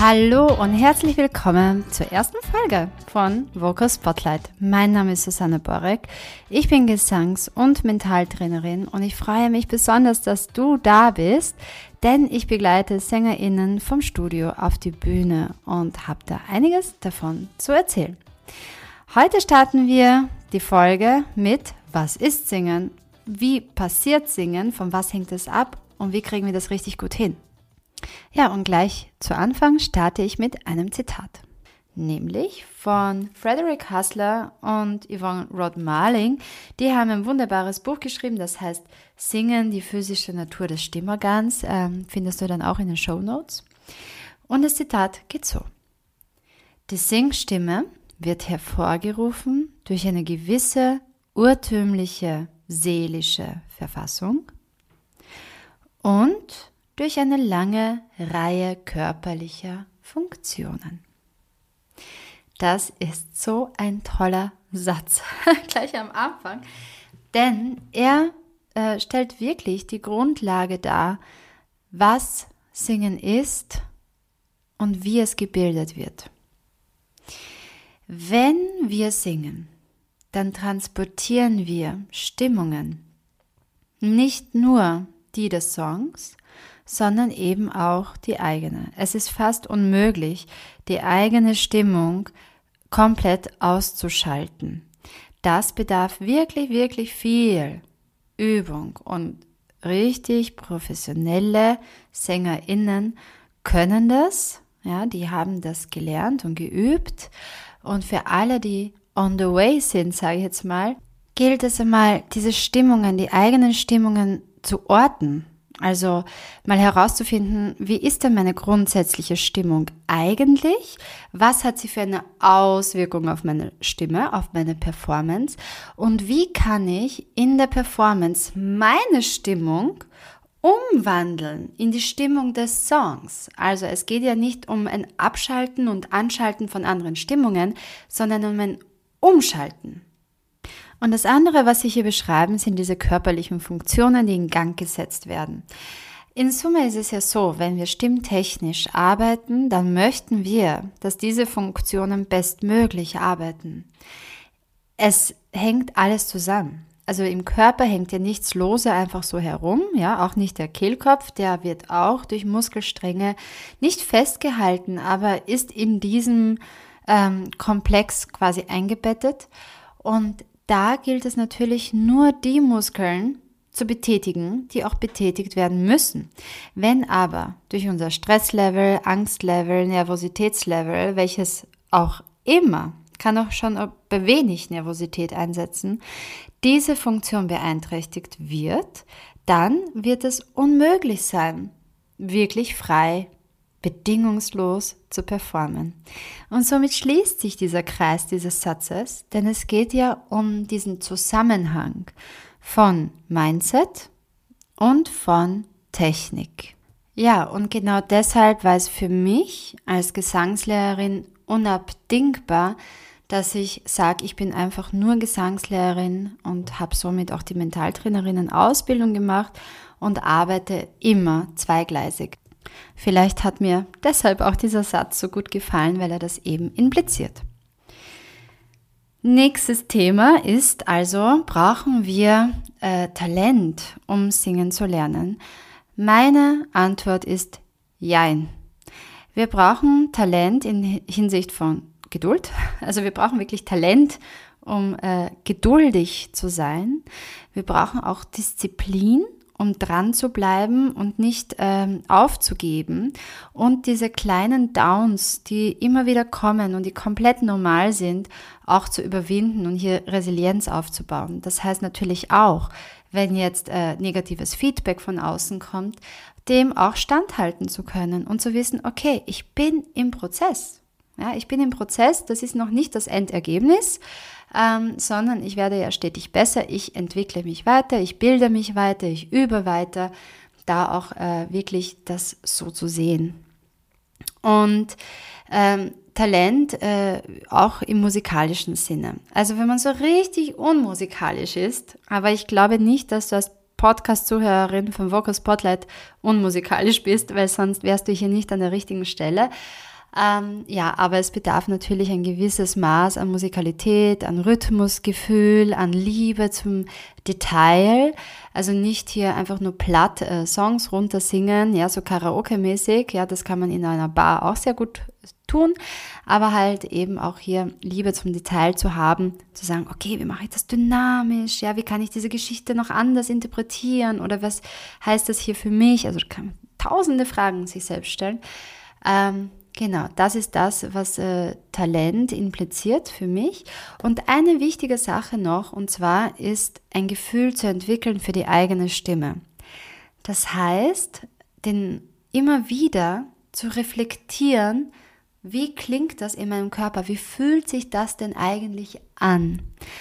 Hallo und herzlich willkommen zur ersten Folge von Vocal Spotlight. Mein Name ist Susanne Borek, ich bin Gesangs- und Mentaltrainerin und ich freue mich besonders, dass du da bist, denn ich begleite SängerInnen vom Studio auf die Bühne und habe da einiges davon zu erzählen. Heute starten wir die Folge mit Was ist Singen? Wie passiert Singen? Von was hängt es ab? Und wie kriegen wir das richtig gut hin? Ja, und gleich zu Anfang starte ich mit einem Zitat. Nämlich von Frederick Hassler und Yvonne Rod-Marling. Die haben ein wunderbares Buch geschrieben, das heißt Singen, die physische Natur des Stimmorgans. Findest du dann auch in den Shownotes. Und das Zitat geht so. Die Singstimme wird hervorgerufen durch eine gewisse urtümliche seelische Verfassung und durch eine lange Reihe körperlicher Funktionen. Das ist so ein toller Satz, gleich am Anfang, denn er stellt wirklich die Grundlage dar, was Singen ist und wie es gebildet wird. Wenn wir singen, dann transportieren wir Stimmungen, nicht nur die des Songs, sondern eben auch die eigene. Es ist fast unmöglich, die eigene Stimmung komplett auszuschalten. Das bedarf wirklich, wirklich viel Übung und richtig professionelle SängerInnen können das, ja, die haben das gelernt und geübt und für alle, die on the way sind, sage ich jetzt mal, gilt es einmal, diese Stimmungen, die eigenen Stimmungen zu orten. Also mal herauszufinden, wie ist denn meine grundsätzliche Stimmung eigentlich? Was hat sie für eine Auswirkung auf meine Stimme, auf meine Performance? Und wie kann ich in der Performance meine Stimmung umwandeln in die Stimmung des Songs? Also es geht ja nicht um ein Abschalten und Anschalten von anderen Stimmungen, sondern um ein Umschalten. Und das andere, was Sie hier beschreiben, sind diese körperlichen Funktionen, die in Gang gesetzt werden. In Summe ist es ja so, wenn wir stimmtechnisch arbeiten, dann möchten wir, dass diese Funktionen bestmöglich arbeiten. Es hängt alles zusammen. Also im Körper hängt ja nichts lose einfach so herum, ja, auch nicht der Kehlkopf, der wird auch durch Muskelstränge nicht festgehalten, aber ist in diesem Komplex quasi eingebettet. Und da gilt es natürlich nur die Muskeln zu betätigen, die auch betätigt werden müssen. Wenn aber durch unser Stresslevel, Angstlevel, Nervositätslevel, welches auch immer, kann auch schon bei wenig Nervosität einsetzen, diese Funktion beeinträchtigt wird, dann wird es unmöglich sein, wirklich frei, bedingungslos zu performen. Und somit schließt sich dieser Kreis dieses Satzes, denn es geht ja um diesen Zusammenhang von Mindset und von Technik. Ja, und genau deshalb war es für mich als Gesangslehrerin unabdingbar, dass ich sage, ich bin einfach nur Gesangslehrerin und habe somit auch die Mentaltrainerinnen-Ausbildung gemacht und arbeite immer zweigleisig. Vielleicht hat mir deshalb auch dieser Satz so gut gefallen, weil er das eben impliziert. Nächstes Thema ist also, brauchen wir Talent, um singen zu lernen? Meine Antwort ist Jein. Wir brauchen Talent in Hinsicht von Geduld. Also wir brauchen wirklich Talent, um geduldig zu sein. Wir brauchen auch Disziplin, um dran zu bleiben und nicht aufzugeben und diese kleinen Downs, die immer wieder kommen und die komplett normal sind, auch zu überwinden und hier Resilienz aufzubauen. Das heißt natürlich auch, wenn jetzt negatives Feedback von außen kommt, dem auch standhalten zu können und zu wissen, okay, ich bin im Prozess. Ja, ich bin im Prozess, das ist noch nicht das Endergebnis, sondern ich werde ja stetig besser, ich entwickle mich weiter, ich bilde mich weiter, ich übe weiter, da auch wirklich das so zu sehen. Und Talent auch im musikalischen Sinne. Also wenn man so richtig unmusikalisch ist, aber ich glaube nicht, dass du als Podcast-Zuhörerin von Vocal Spotlight unmusikalisch bist, weil sonst wärst du hier nicht an der richtigen Stelle. Ja, aber es bedarf natürlich ein gewisses Maß an Musikalität, an Rhythmusgefühl, an Liebe zum Detail. Also nicht hier einfach nur platt Songs runtersingen, ja, so Karaoke-mäßig. Ja, das kann man in einer Bar auch sehr gut tun, aber halt eben auch hier Liebe zum Detail zu haben, zu sagen, okay, wie mache ich das dynamisch? Ja, wie kann ich diese Geschichte noch anders interpretieren? Oder was heißt das hier für mich? Also kann man tausende Fragen sich selbst stellen. Genau, das ist das, was Talent impliziert für mich. Und eine wichtige Sache noch, und zwar ist ein Gefühl zu entwickeln für die eigene Stimme. Das heißt, immer wieder zu reflektieren, wie klingt das in meinem Körper? Wie fühlt sich das denn eigentlich an?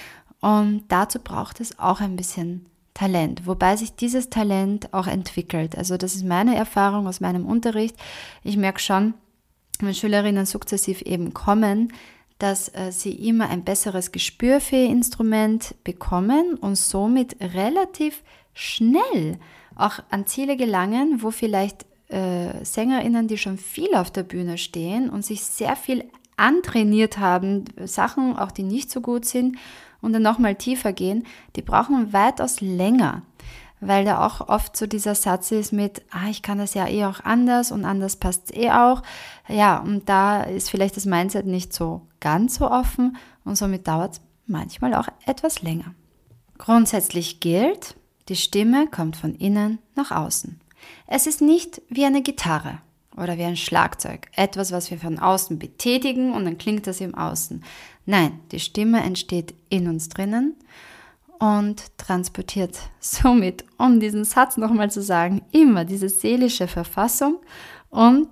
Und dazu braucht es auch ein bisschen Talent, wobei sich dieses Talent auch entwickelt. Also das ist meine Erfahrung aus meinem Unterricht. Ich merke schon, wenn Schülerinnen sukzessiv eben kommen, dass sie immer ein besseres Gespür für ihr Instrument bekommen und somit relativ schnell auch an Ziele gelangen, wo vielleicht SängerInnen, die schon viel auf der Bühne stehen und sich sehr viel antrainiert haben, Sachen, auch die nicht so gut sind und dann nochmal tiefer gehen, die brauchen weitaus länger, weil da auch oft so dieser Satz ist mit, ich kann das ja eh auch anders und anders passt es eh auch. Ja, und da ist vielleicht das Mindset nicht so ganz so offen und somit dauert es manchmal auch etwas länger. Grundsätzlich gilt, die Stimme kommt von innen nach außen. Es ist nicht wie eine Gitarre oder wie ein Schlagzeug, etwas, was wir von außen betätigen und dann klingt das im Außen. Nein, die Stimme entsteht in uns drinnen und transportiert somit, um diesen Satz nochmal zu sagen, immer diese seelische Verfassung und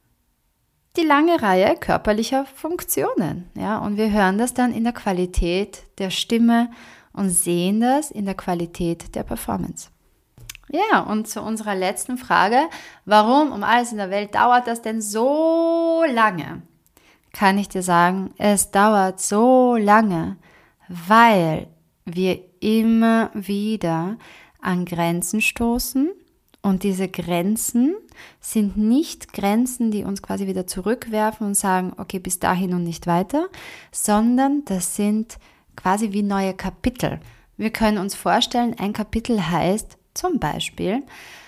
die lange Reihe körperlicher Funktionen. Ja, und wir hören das dann in der Qualität der Stimme und sehen das in der Qualität der Performance. Ja, und zu unserer letzten Frage, warum um alles in der Welt dauert das denn so lange? Kann ich dir sagen, es dauert so lange, weil wir immer wieder an Grenzen stoßen und diese Grenzen sind nicht Grenzen, die uns quasi wieder zurückwerfen und sagen, okay, bis dahin und nicht weiter, sondern das sind quasi wie neue Kapitel. Wir können uns vorstellen, ein Kapitel heißt zum Beispiel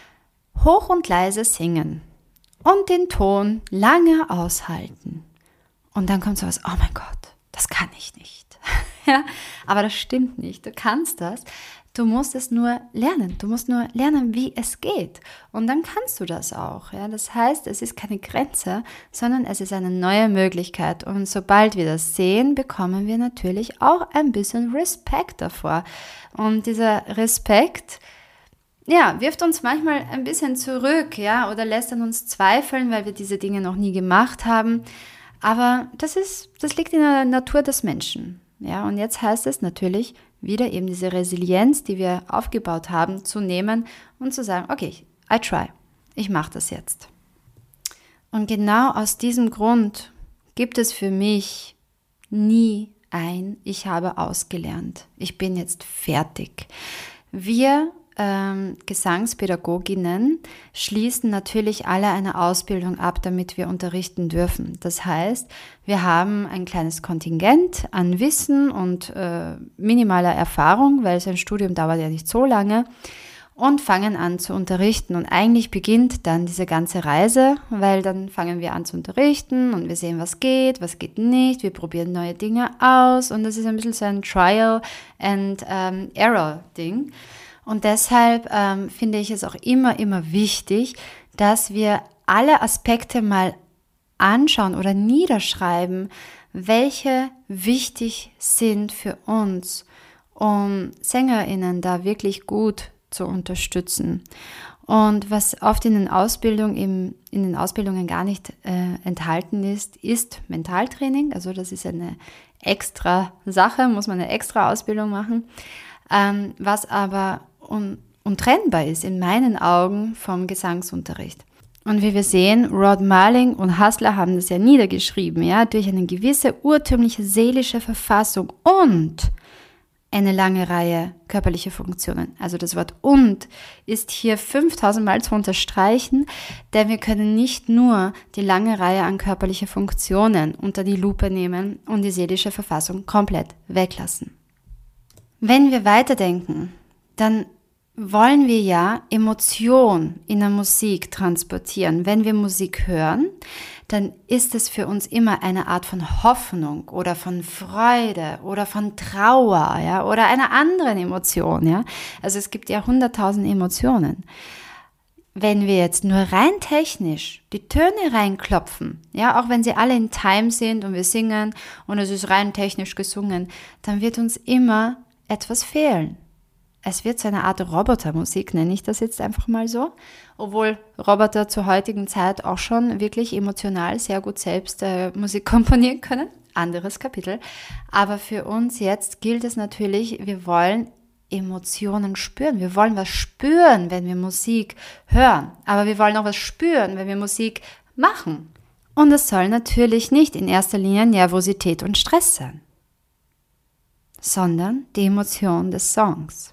hoch und leise singen und den Ton lange aushalten. Und dann kommt sowas, oh mein Gott, das kann ich nicht. Ja, aber das stimmt nicht, du kannst das. Du musst es nur lernen. Du musst nur lernen, wie es geht. Und dann kannst du das auch. Ja? Das heißt, es ist keine Grenze, sondern es ist eine neue Möglichkeit. Und sobald wir das sehen, bekommen wir natürlich auch ein bisschen Respekt davor. Und dieser Respekt, ja, wirft uns manchmal ein bisschen zurück, ja, oder lässt an uns zweifeln, weil wir diese Dinge noch nie gemacht haben. Aber das liegt in der Natur des Menschen. Ja, und jetzt heißt es natürlich, wieder eben diese Resilienz, die wir aufgebaut haben, zu nehmen und zu sagen, okay, I try, ich mache das jetzt. Und genau aus diesem Grund gibt es für mich nie ich habe ausgelernt, ich bin jetzt fertig. Wir Gesangspädagoginnen schließen natürlich alle eine Ausbildung ab, damit wir unterrichten dürfen. Das heißt, wir haben ein kleines Kontingent an Wissen und minimaler Erfahrung, weil so ein Studium dauert ja nicht so lange, und fangen an zu unterrichten. Und eigentlich beginnt dann diese ganze Reise, weil dann fangen wir an zu unterrichten und wir sehen, was geht nicht, wir probieren neue Dinge aus und das ist ein bisschen so ein Trial-and-Error-Ding. Und deshalb finde ich es auch immer wichtig, dass wir alle Aspekte mal anschauen oder niederschreiben, welche wichtig sind für uns, um SängerInnen da wirklich gut zu unterstützen. Und was oft in den Ausbildungen gar nicht enthalten ist Mentaltraining. Also das ist eine extra Sache, muss man eine extra Ausbildung machen. Was aber untrennbar ist in meinen Augen vom Gesangsunterricht. Und wie wir sehen, Rod Marling und Hassler haben das ja niedergeschrieben, ja, durch eine gewisse urtümliche seelische Verfassung und eine lange Reihe körperlicher Funktionen. Also das Wort und ist hier 5000 Mal zu unterstreichen, denn wir können nicht nur die lange Reihe an körperlicher Funktionen unter die Lupe nehmen und die seelische Verfassung komplett weglassen. Wenn wir weiterdenken, dann wollen wir ja Emotion in der Musik transportieren. Wenn wir Musik hören, dann ist es für uns immer eine Art von Hoffnung oder von Freude oder von Trauer, ja, oder einer anderen Emotion, ja. Also es gibt ja 100.000 Emotionen. Wenn wir jetzt nur rein technisch die Töne reinklopfen, ja, auch wenn sie alle in Time sind und wir singen und es ist rein technisch gesungen, dann wird uns immer etwas fehlen. Es wird so eine Art Robotermusik, nenne ich das jetzt einfach mal so, obwohl Roboter zur heutigen Zeit auch schon wirklich emotional sehr gut selbst Musik komponieren können. Anderes Kapitel. Aber für uns jetzt gilt es natürlich, wir wollen Emotionen spüren. Wir wollen was spüren, wenn wir Musik hören. Aber wir wollen auch was spüren, wenn wir Musik machen. Und es soll natürlich nicht in erster Linie Nervosität und Stress sein, sondern die Emotion des Songs.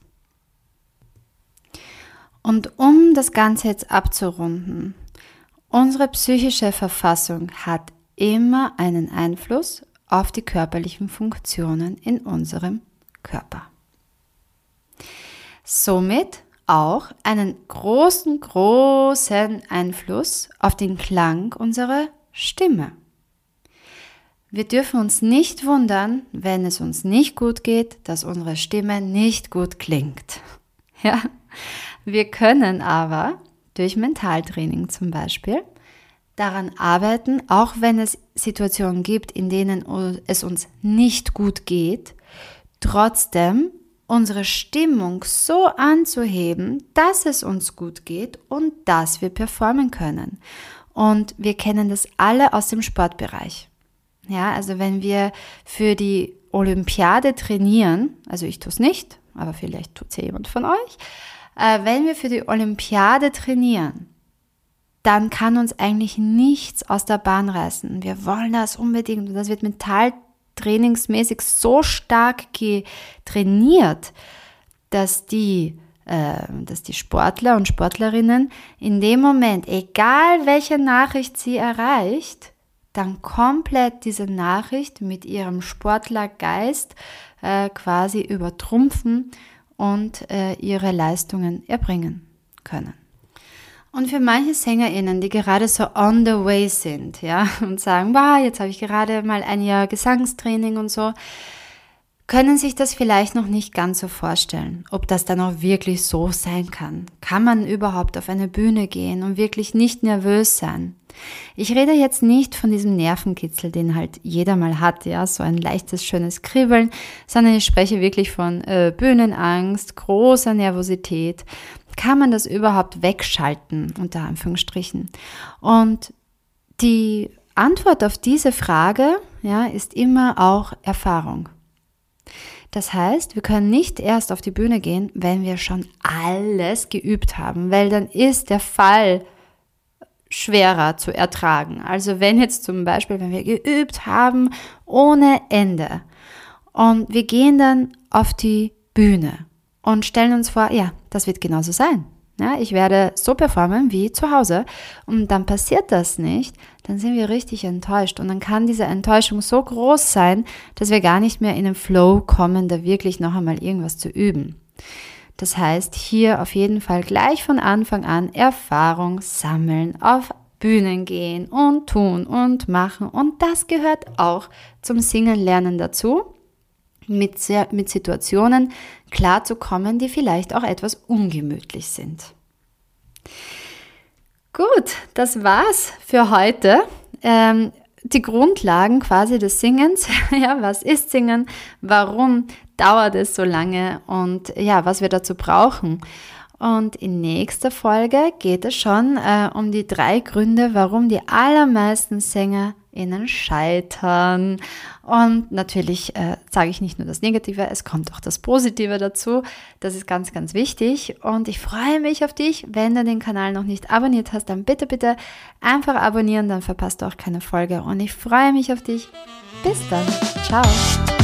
Und um das Ganze jetzt abzurunden, unsere psychische Verfassung hat immer einen Einfluss auf die körperlichen Funktionen in unserem Körper. Somit auch einen großen Einfluss auf den Klang unserer Stimme. Wir dürfen uns nicht wundern, wenn es uns nicht gut geht, dass unsere Stimme nicht gut klingt. Ja? Wir können aber durch Mentaltraining zum Beispiel daran arbeiten, auch wenn es Situationen gibt, in denen es uns nicht gut geht, trotzdem unsere Stimmung so anzuheben, dass es uns gut geht und dass wir performen können. Und wir kennen das alle aus dem Sportbereich. Ja, also wenn wir für die Olympiade trainieren, also ich tue es nicht, aber vielleicht tut es ja jemand von euch, wenn wir für die Olympiade trainieren, dann kann uns eigentlich nichts aus der Bahn reißen. Wir wollen das unbedingt und das wird mentaltrainingsmäßig so stark trainiert, dass die Sportler und Sportlerinnen in dem Moment, egal welche Nachricht sie erreicht, dann komplett diese Nachricht mit ihrem Sportlergeist quasi übertrumpfen und ihre Leistungen erbringen können. Und für manche SängerInnen, die gerade so on the way sind, ja, und sagen, wow, jetzt habe ich gerade mal ein Jahr Gesangstraining und so, können sich das vielleicht noch nicht ganz so vorstellen, ob das dann auch wirklich so sein kann. Kann man überhaupt auf eine Bühne gehen und wirklich nicht nervös sein? Ich rede jetzt nicht von diesem Nervenkitzel, den halt jeder mal hat, ja, so ein leichtes, schönes Kribbeln, sondern ich spreche wirklich von Bühnenangst, großer Nervosität. Kann man das überhaupt wegschalten, unter Anführungsstrichen? Und die Antwort auf diese Frage, ja, ist immer auch Erfahrung. Das heißt, wir können nicht erst auf die Bühne gehen, wenn wir schon alles geübt haben, weil dann ist der Fall schwerer zu ertragen. Also wenn jetzt zum Beispiel, wenn wir geübt haben ohne Ende und wir gehen dann auf die Bühne und stellen uns vor, ja, das wird genauso sein. Ja, ich werde so performen wie zu Hause und dann passiert das nicht, dann sind wir richtig enttäuscht und dann kann diese Enttäuschung so groß sein, dass wir gar nicht mehr in den Flow kommen, da wirklich noch einmal irgendwas zu üben. Das heißt, hier auf jeden Fall gleich von Anfang an Erfahrung sammeln, auf Bühnen gehen und tun und machen und das gehört auch zum Singen lernen dazu. Mit Situationen klarzukommen, die vielleicht auch etwas ungemütlich sind. Gut, das war's für heute. Die Grundlagen quasi des Singens. Ja, was ist Singen? Warum dauert es so lange? Und ja, was wir dazu brauchen. Und in nächster Folge geht es schon um die 3 Gründe, warum die allermeisten SängerInnen scheitern. Und natürlich sage ich nicht nur das Negative, es kommt auch das Positive dazu. Das ist ganz, ganz wichtig. Und ich freue mich auf dich. Wenn du den Kanal noch nicht abonniert hast, dann bitte, bitte einfach abonnieren, dann verpasst du auch keine Folge. Und ich freue mich auf dich. Bis dann. Ciao.